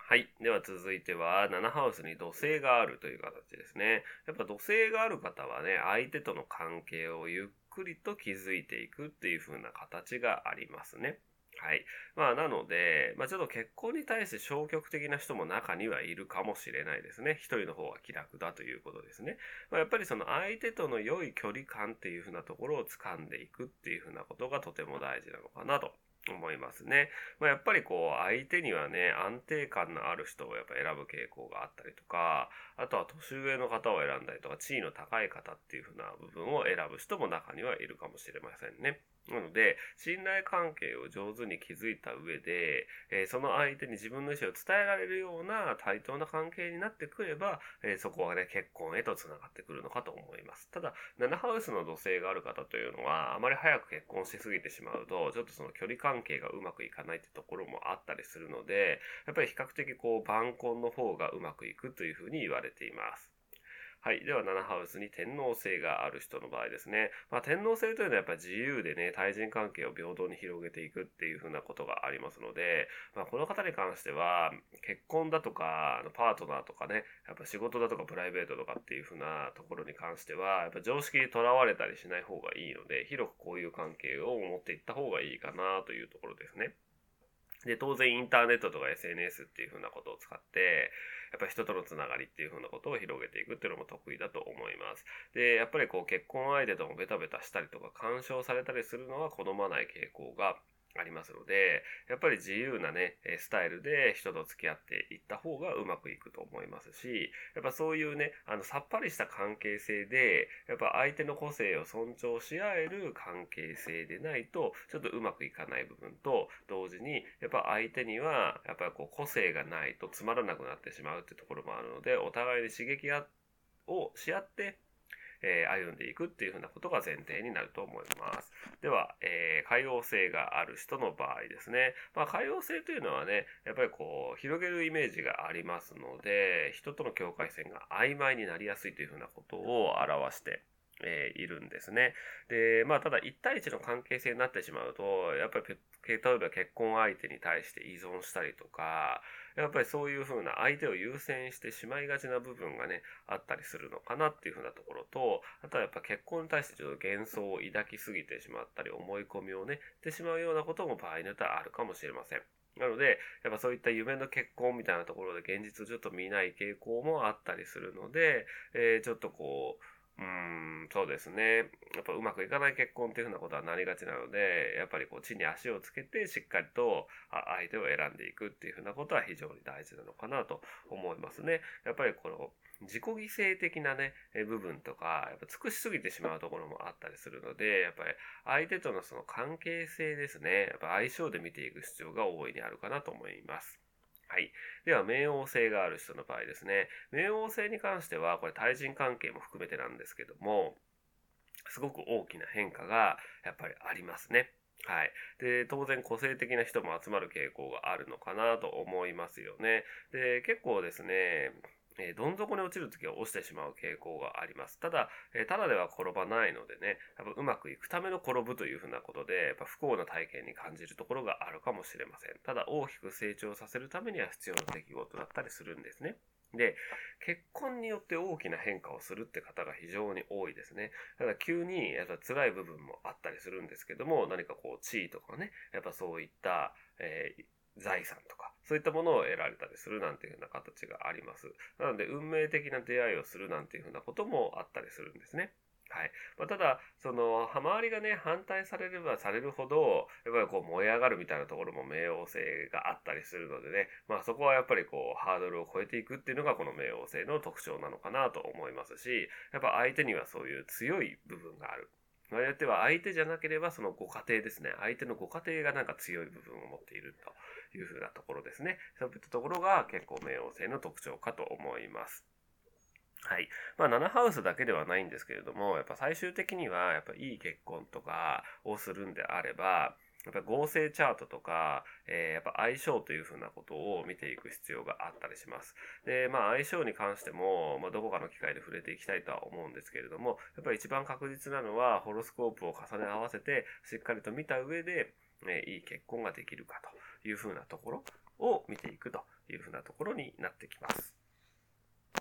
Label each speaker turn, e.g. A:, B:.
A: はい。では続いては、7ハウスに土星があるという形ですね。やっぱ土星がある方はね、相手との関係をゆっくりと築いていくっていう風な形がありますね。はい。なので、ちょっと結婚に対して消極的な人も中にはいるかもしれないですね。一人の方が気楽だということですね。やっぱりその相手との良い距離感っていう風なところを掴んでいくっていう風なことがとても大事なのかなと思いますね。やっぱり相手にはね、安定感のある人をやっぱ選ぶ傾向があったりとか、あとは年上の方を選んだりとか、地位の高い方っていう風な部分を選ぶ人も中にはいるかもしれませんね。なので、信頼関係を上手に築いた上で、その相手に自分の意思を伝えられるような対等な関係になってくれば、そこはね、結婚へと繋がってくるのかと思います。ただ、7ハウスの土星がある方というのは、あまり早く結婚しすぎてしまうと、ちょっとその距離関係がうまくいかないってところもあったりするので、やっぱり比較的晩婚の方がうまくいくというふうに言われています。はい。では、7ハウスに天王星がある人の場合ですね。天王星というのはやっぱ自由でね、対人関係を平等に広げていくっていう風なことがありますので、この方に関しては、結婚だとか、パートナーとかね、やっぱ仕事だとかプライベートとかっていう風なところに関しては、やっぱ常識にとらわれたりしない方がいいので、広く交友関係を持っていった方がいいかなというところですね。で、当然インターネットとか SNS っていう風なことを使って、やっぱり人とのつながりっていう風なことを広げていくっていうのも得意だと思います。で、やっぱり結婚相手ともベタベタしたりとか干渉されたりするのは好まない傾向がありますので、やっぱり自由なね、スタイルで人と付き合っていった方がうまくいくと思いますし、やっぱそういうね、さっぱりした関係性で、やっぱ相手の個性を尊重し合える関係性でないと、ちょっとうまくいかない部分と、同時に、やっぱ相手には、やっぱり個性がないとつまらなくなってしまうっていうところもあるので、お互いに刺激をし合って、歩んでいくっていうふうなことが前提になると思います。では、海王星がある人の場合ですね。海王星というのはね、やっぱり広げるイメージがありますので、人との境界線が曖昧になりやすいというふうなことを表しているんですね。で、ただ1対1の関係性になってしまうと、やっぱり例えば結婚相手に対して依存したりとか、やっぱりそういう風な相手を優先してしまいがちな部分がね、あったりするのかなっていう風なところと、あとはやっぱ結婚に対してちょっと幻想を抱きすぎてしまったり、思い込みをね、してしまうようなことも場合によってはあるかもしれません。なので、やっぱそういった夢の結婚みたいなところで現実をちょっと見ない傾向もあったりするので、ちょっとそうですね。やっぱうまくいかない結婚っていうふうなことはなりがちなので、やっぱり地に足をつけてしっかりと相手を選んでいくっていうふうなことは非常に大事なのかなと思いますね。やっぱり自己犠牲的なね、部分とか、やっぱ尽くしすぎてしまうところもあったりするので、やっぱり相手とのその関係性ですね。やっぱ相性で見ていく必要が大いにあるかなと思います。はい。では、冥王星がある人の場合ですね。冥王星に関しては、これ対人関係も含めてなんですけども、すごく大きな変化がやっぱりありますね。はい。で、当然個性的な人も集まる傾向があるのかなと思いますよね。で、結構ですね、どん底に落ちるときは落ちてしまう傾向があります。ただ、ただでは転ばないのでね、やっぱうまくいくための転ぶというふうなことで、やっぱ不幸な体験に感じるところがあるかもしれません。ただ、大きく成長させるためには必要な出来事だったりするんですね。で、結婚によって大きな変化をするって方が非常に多いですね。ただ急にやっぱ辛い部分もあったりするんですけども、何か地位とかね、やっぱそういった、財産とか、そういったものを得られたりするなんていうふうな形があります。なので、運命的な出会いをするなんていうふうなこともあったりするんですね。はい。ただ、周りがね、反対されればされるほど、やっぱり燃え上がるみたいなところも冥王星があったりするのでね、そこはやっぱりハードルを超えていくっていうのがこの冥王星の特徴なのかなと思いますし、やっぱ相手にはそういう強い部分がある。場合によっては相手じゃなければそのご家庭ですね。相手のご家庭がなんか強い部分を持っているというふうなところですね。そういったところが結構冥王星の特徴かと思います。はい。7ハウスだけではないんですけれども、やっぱ最終的には、やっぱいい結婚とかをするんであれば、やっぱ合成チャートとか、やっぱ相性というふうなことを見ていく必要があったりします。で、相性に関しても、どこかの機会で触れていきたいとは思うんですけれども、やっぱり一番確実なのは、ホロスコープを重ね合わせて、しっかりと見た上で、いい結婚ができるかというふうなところを見ていくというふうななところになってきます。